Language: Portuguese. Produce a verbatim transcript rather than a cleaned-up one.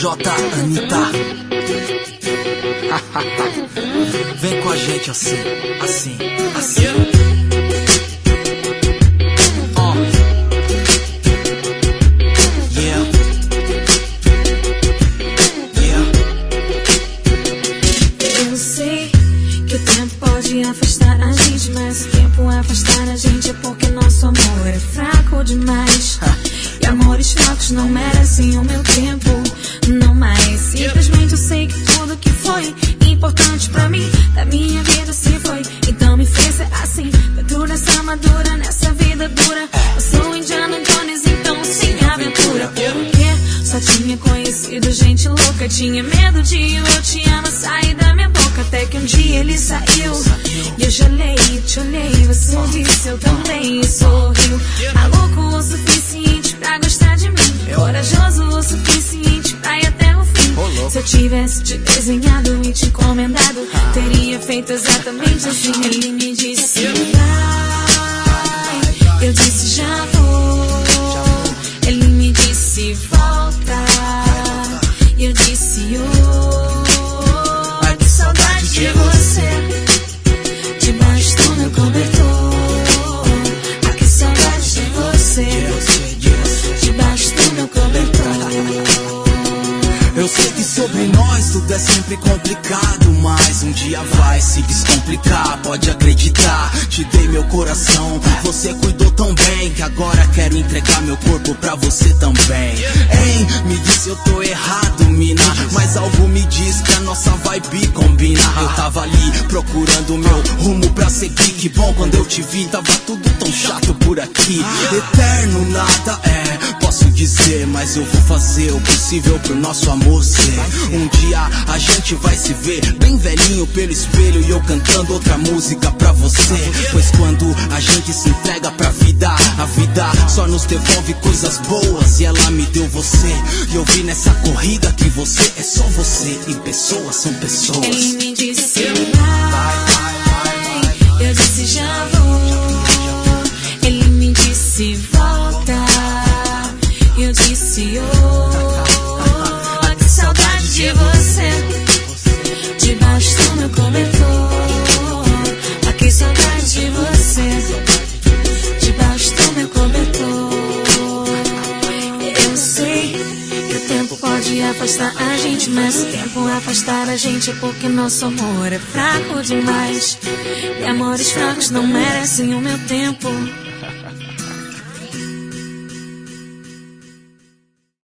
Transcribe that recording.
J, Anitta. Vem com a gente assim, assim, assim. Oh. Yeah. Yeah. Eu sei que o tempo pode afastar a gente, mas se o tempo afastar a gente é porque nosso amor é fraco demais. E amores fracos não merecem o meu tempo, não mais. Simplesmente eu sei que tudo que foi importante pra mim, da minha vida se foi. Então me fez ser assim, dentro dessa armadura, nessa vida dura. Eu sou Indiana Jones, então sem aventura. Porque só tinha conhecido gente louca, tinha medo de eu te amo sair da minha boca. Até que um dia ele saiu e eu já olhei, te olhei, você disse eu também e sorriu. Maluco o suficiente pra gostar de mim, corajoso o suficiente pra ir até o fim. Se eu tivesse te desenhado e te encomendado, teria feito exatamente assim. Ele me disse vai, eu disse já vou. Ele me disse volta, e eu disse oh, ai que saudade de você, debaixo do meu cobertor. Ai que saudade de você, debaixo do meu cobertor. Eu sei que sobre nós tudo é sempre complicado, mas um dia vai se descomplicar, pode acreditar. Te dei meu coração, você cuidou tão bem que agora quero entregar meu corpo pra você também. Hein, me disse eu tô errado, mina, mas algo me diz que a nossa vibe combina. Eu tava ali procurando meu rumo pra seguir, que bom quando eu te vi, tava tudo tão chato por aqui. Eterno nada é, posso dizer, mas eu vou fazer o possível pro nosso amor ser. Um dia a gente vai se ver bem velhinho pelo espelho e eu cantando outra música pra você. Pois quando a gente se entrega pra vida, a vida só nos devolve coisas boas e ela me deu você. E eu vi nessa corrida que você é só você e pessoas são pessoas. Ele me disse vai, eu disse já vou. Ele me disse volta, eu disse oh, ai que saudade de você, debaixo do meu cobertor. Ai que saudade de você, debaixo do meu cobertor. Eu sei que o tempo pode afastar a gente, mas se o tempo afastar a gente é porque nosso amor é fraco demais. E amores fracos não merecem o meu tempo.